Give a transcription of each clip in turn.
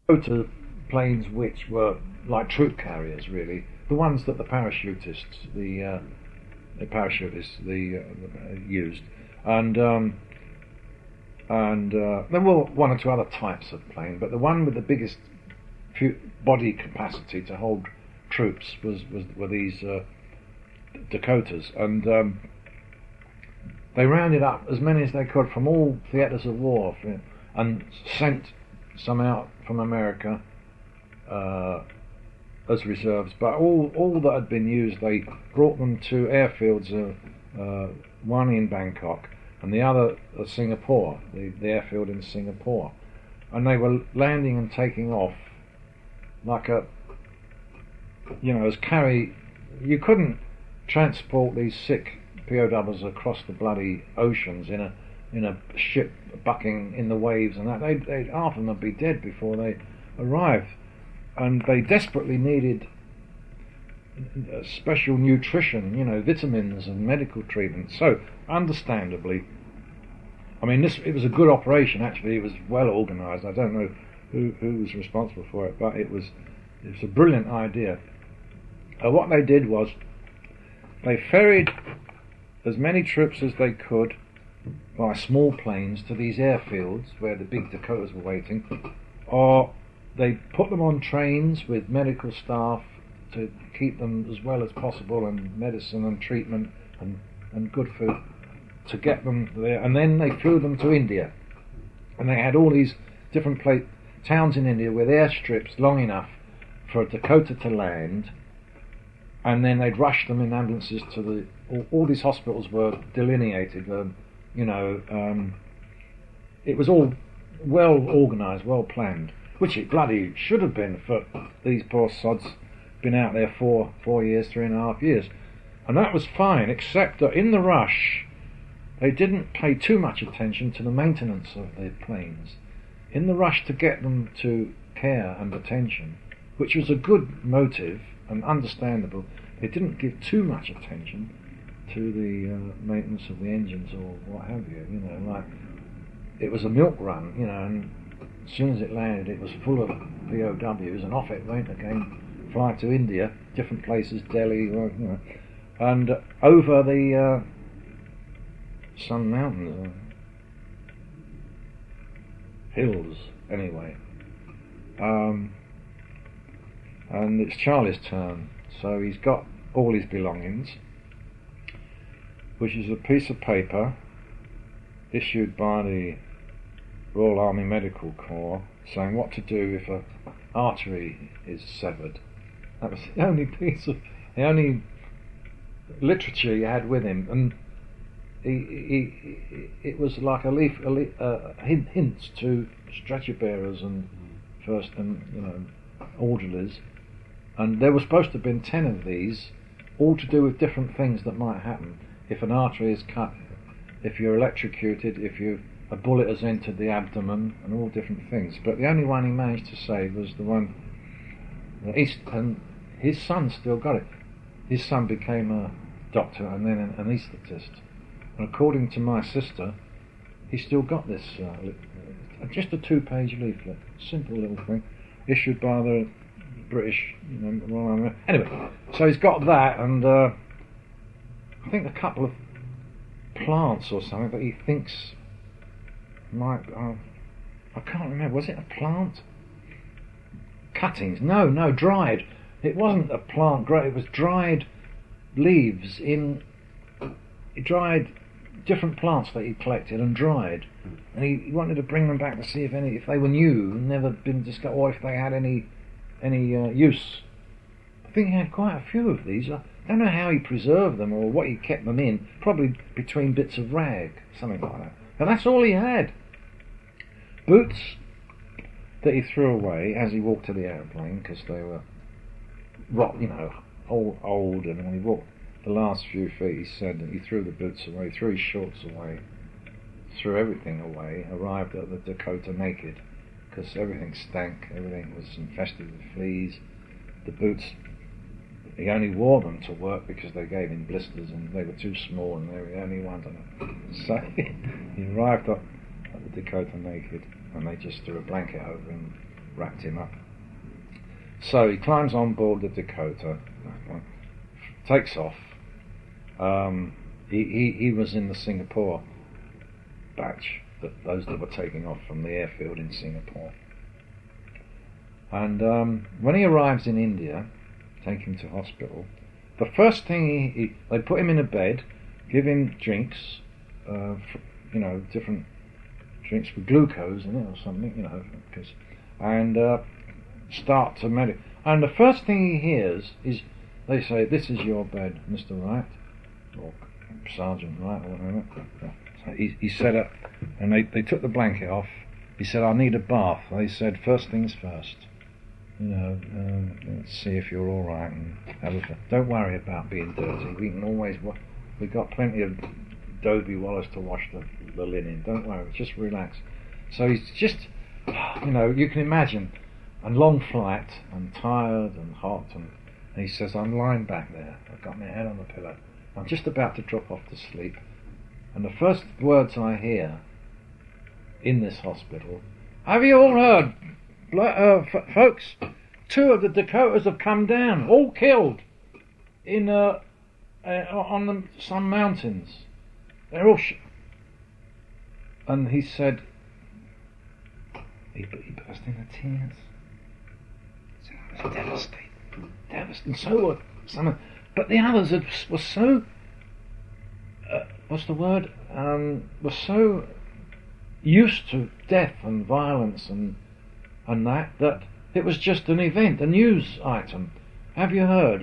Dakota planes which were like troop carriers, really, the ones that the parachutists, used, and there were one or two other types of plane, but the one with the biggest body capacity to hold troops were these Dakotas, and they rounded up as many as they could from all theatres of war, and sent some out from America as reserves. But all that had been used, they brought them to airfields, one in Bangkok and the other at Singapore, the airfield in Singapore, and they were landing and taking off like as carry. You couldn't transport these sick POWs across the bloody oceans in a ship bucking in the waves, and that they'd half of them would be dead before they arrived, and they desperately needed special nutrition, vitamins and medical treatment. So, understandably, I mean, it was a good operation. Actually, it was well organised. I don't know who was responsible for it, but it was a brilliant idea. What they did was they ferried as many troops as they could by small planes to these airfields where the big Dakotas were waiting, or they put them on trains with medical staff to keep them as well as possible, and medicine and treatment and good food to get them there, and then they flew them to India, and they had all these different towns in India with airstrips long enough for a Dakota to land, and then they'd rush them in ambulances to all these hospitals were delineated. It was all well organised, well planned, which it bloody should have been for these poor sods been out there 4 years, 3.5 years, and that was fine, except that in the rush they didn't pay too much attention to the maintenance of the planes. In the rush to get them to care and attention, which was a good motive and understandable, they didn't give too much attention to the maintenance of the engines or what have you. Like it was a milk run, and as soon as it landed, it was full of POWs, and off it went again, fly to India, different places, Delhi, and over the Sun Mountains, hills, anyway. And it's Charlie's turn, so he's got all his belongings, which is a piece of paper issued by the Royal Army Medical Corps saying what to do if an artery is severed. That was the only literature he had with him, and it was like hints to stretcher bearers and first and orderlies, and there were supposed to have been 10 of these, all to do with different things that might happen if an artery is cut, if you're electrocuted, if a bullet has entered the abdomen, and all different things. But the only one he managed to save was the one, and his son still got it. His son became a doctor and then an anaesthetist. And according to my sister, he still got this, just a 2-page leaflet, simple little thing, issued by the British, Royal Army. Anyway, so he's got that, and I think a couple of plants or something that he thinks might. I can't remember. Was it a plant? Cuttings? No, dried. It wasn't a plant. It was dried leaves in dried different plants that he collected and dried, and he wanted to bring them back to see if they were new, never been discovered, or if they had any use. I think he had quite a few of these. I don't know how he preserved them or what he kept them in. Probably between bits of rag, something like that. And that's all he had. Boots that he threw away as he walked to the aeroplane because they were old, and when he walked the last few feet, he said that he threw the boots away, threw his shorts away, threw everything away, arrived at the Dakota naked because everything stank, everything was infested with fleas. The boots, he only wore them to work because they gave him blisters and they were too small and they were the only ones on it. So he arrived at the Dakota naked, and they just threw a blanket over him, wrapped him up. So he climbs on board the Dakota, takes off. He was in the Singapore batch, those that were taking off from the airfield in Singapore. And when he arrives in India, take him to hospital, the first thing they put him in a bed, give him drinks, different drinks with glucose in it or something, and start to meditate. And the first thing he hears is they say, "This is your bed, Mr. Wright," or Sergeant Wright, or whatever. So he said it, and they took the blanket off. He said, "I need a bath." They said, "First things first. Let's see if you're all right, and don't worry about being dirty. We can always. We've got plenty of Dobie Wallace to wash the linen. Don't worry, just relax." So he's just, you can imagine, a long flight and tired and hot, and he says, "I'm lying back there. I've got my head on the pillow. I'm just about to drop off to sleep, and the first words I hear in this hospital, 'Have you all heard, folks? 2 of the Dakotas have come down, all killed, on some mountains. They're all And he said, he burst into tears. He said, "I was devastated. And so were some, but the others were so, were so used to death and violence and that it was just an event, a news item. Have you heard,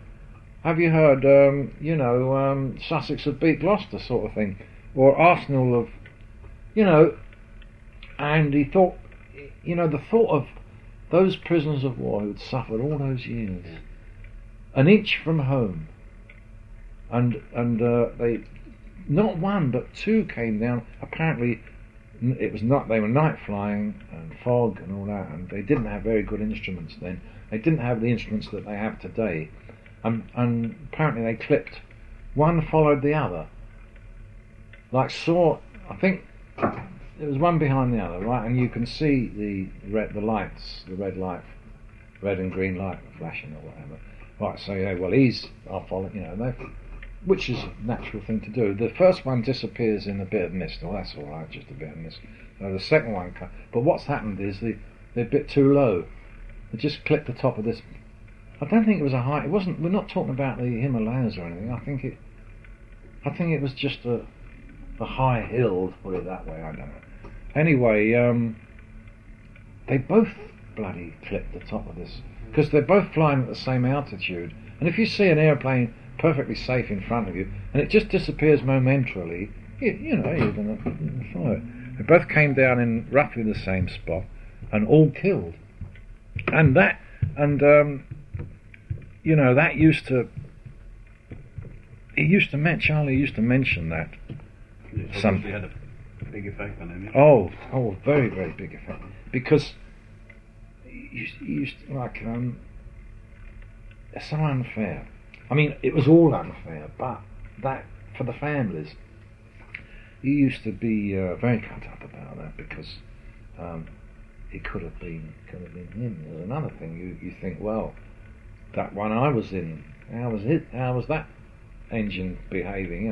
Sussex have beat Gloucester sort of thing, or Arsenal have, and he thought, the thought of those prisoners of war who'd suffered all those years, an inch from home, and they, not 1 but 2 came down. Apparently, it was not. They were night flying and fog and all that, and they didn't have very good instruments then. They didn't have the instruments that they have today, and apparently they clipped. One followed the other, I think it was one behind the other, right? And you can see the red light, red and green light flashing or whatever. Right, so I'll follow, which is a natural thing to do. The first one disappears in a bit of mist. Well, that's all right, just a bit of mist. The second one, but what's happened is they're a bit too low. They just clipped the top of this. I don't think it was a high. It wasn't. We're not talking about the Himalayas or anything. I think it was just a high hill, to put it that way. I don't know. Anyway, they both bloody clipped the top of this because they're both flying at the same altitude. And if you see an airplane perfectly safe in front of you, and it just disappears momentarily, you're going to follow it. They both came down in roughly the same spot, and all killed. And that used to. Charlie used to mention that. It obviously had a big effect on him. Oh, very, very big effect. Because you used to, it's so unfair. I mean, it was all unfair, but that for the families, he used to be very cut up about that because it could have been him. There's another thing you think, well, that one I was in, how was that engine behaving?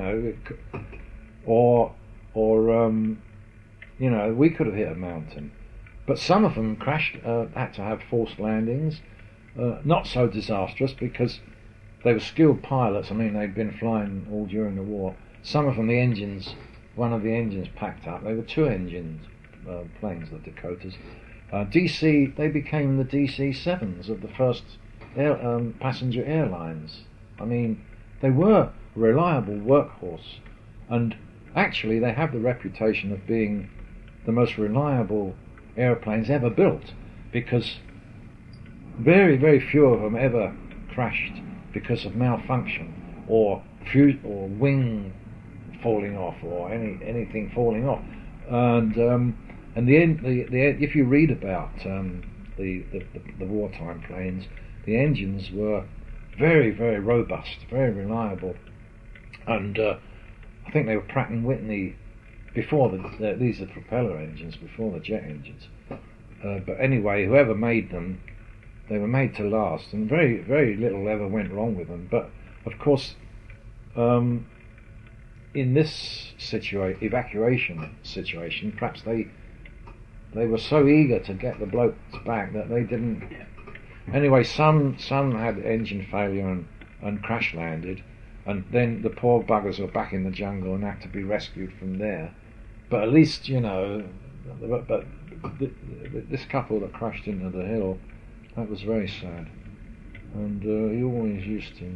We could have hit a mountain, but some of them crashed, had to have forced landings, not so disastrous because they were skilled pilots. I mean, they'd been flying all during the war. Some of them, one of the engines packed up. They were 2-engine planes, the Dakotas. They became the DC-7s of the first passenger airlines. I mean, they were a reliable workhorse, and actually they have the reputation of being the most reliable airplanes ever built, because very, very few of them ever crashed because of malfunction or wing falling off or anything falling off. And if you read about the wartime planes, the engines were very, very robust, very reliable, and I think they were Pratt and Whitney before these are propeller engines, before the jet engines, But anyway, whoever made them, they were made to last, and very, very little ever went wrong with them. But of course, in this evacuation situation, perhaps they were so eager to get the blokes back that they didn't. Anyway, some had engine failure and crash landed, and then the poor buggers were back in the jungle and had to be rescued from there. But at least, you know, but this couple that crashed into the hill, that was very sad. And he always used to,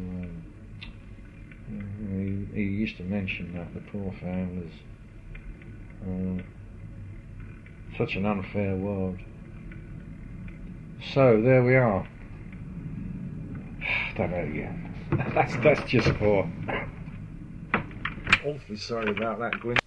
he used to mention that, the poor families. Such an unfair world. So there we are. Don't know, yeah. That's just poor. Awfully sorry about that, Gwyn.